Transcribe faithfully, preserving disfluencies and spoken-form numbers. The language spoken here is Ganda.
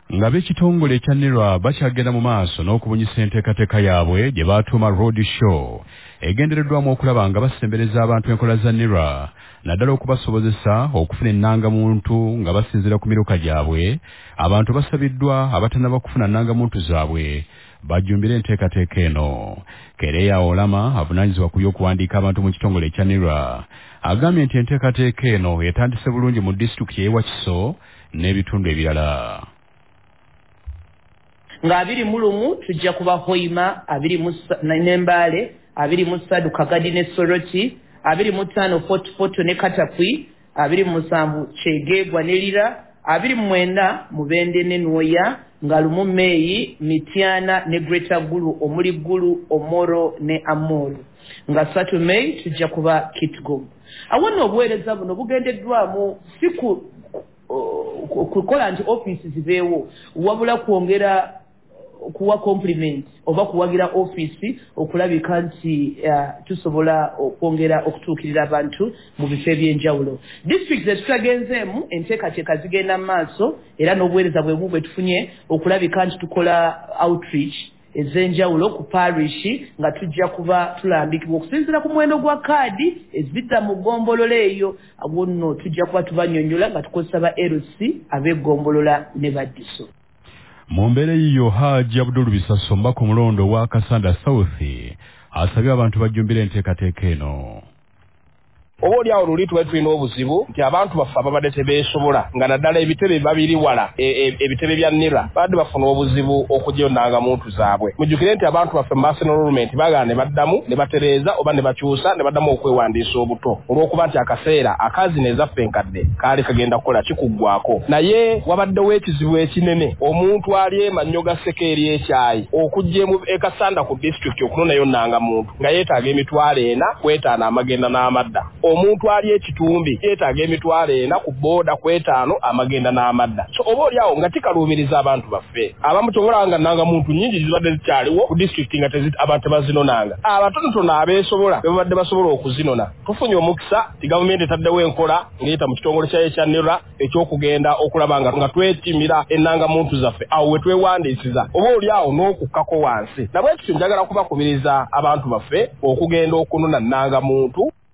Nga b'ekitongole ekya NIRA bakyagenda mu maaso n'okubunyisa enteekateeka yaabwe gye baatuuma road show egendereddwamu okulaba nga basembereza abantu enkola za NIRA naddala okubasobozesa okufuna ennangamuntu nga basinziira ku miruka gyabwe. Abantu basabiddwa abatannaba kufuna nnangamuntu zaabwe bajjumbire enteekateeka eno. Kereya Olama avunaanyizibwa ku by'okuwandiika abantu mu kitongole ekya NIRA agambye nti enteekateeka eno etandise bulungi mu disitulikiti y'e Wakiso n'ebitundu ebirala. Nga abiri mulumu tujja kuba Hoima, abiri mu Nembale, abiri mu Sadu Kagadi ne Soroti, abiri mu ttaano Fort Poto ne Katapui, abiri mu musanvu Kyegegwa ne Lira, abiri mu mwenda Mubende ne Nwoya, nga lumu Meyi, Mityana ne Greater Gulu, omuli Gulu, Omoro ne Amoro. Nga ssatu Meyi tujja kuba Kitgum. Awo obuweereza buno bugendeddwamu si kukola nti office zibeewo, wabula kwongera kuwa compliment oba kuwagira office okulabika nti uh, tusobola okwongera okutuukirira abantu mu bifo ebyenjawulo. District ezitulagenzeemu enteekateeka zigenda mu maaso era n'obuweereza bwe bumu bwe tufunye okulabika nti tukola outreach ez'enjawulo ku parish nga tujja kuba tulambikibwa okusinziira ku muwendo gwa kaadi ezidda mu ggombolola eyo. Awo nno tujja kuba tubanyonnyola nga tukozesa ba L C ab'eggomolola ne baddiso. Mu mbeera yiyo Haji Abdul Bisaso mbaka omulondo wa Kasanda South asabye abantu bajjumbira enteekateeka eno. Oboli awo luli tuwe tulina obuzibu nti abantu baffe ababadde tebeesobola nga naddala ebitebe babiri wala ebitebe bya NIRA badde bafuna obuzibu okujja nnangamuntu zaabwe. Mujjukire nti abantu baffe mu National Enrollment baagala ne baddamu ne batereeza oba ne bakyusa ne baddamu okwewandiisa obuto olw'okuba nti akaseera akazi nezaffe enkadde kaali kagenda kukola kikuggwako. Naye wabaddewo ekizibu ekinene omuntu ali emannyo ga Sekeeri ekyayi okujja e Kasanda ku district okunonayo nnangamuntu nga yeetaaga emitwalo ena kwetaano amagenda n'amadda. Omuntu ali ekitumbi yeetaaga emitwalo ena ku booda kwetaano amagenda n'amadda. So oba oli awo nga tikaluubiriza abantu baffe abamu tongolanga nnangamuntu nnyingi zibadde zikyaliwo ku district nga abantu tebazinonanga. Abatonotono abeesobola be babadde basobola okuzinona tufunye omukisa ti gavumenti etaddewo enkola ng'eyita mu kitongole kyayo ekya NIRA eky'okugenda okulaba nga twetimira ennangamuntu zaffe awo we twewandiisiza oba oli awo n'okukkako wansi. Nabwe kityo njagala kubakubiriza abantu baffe okugenda okunona nnangamuntu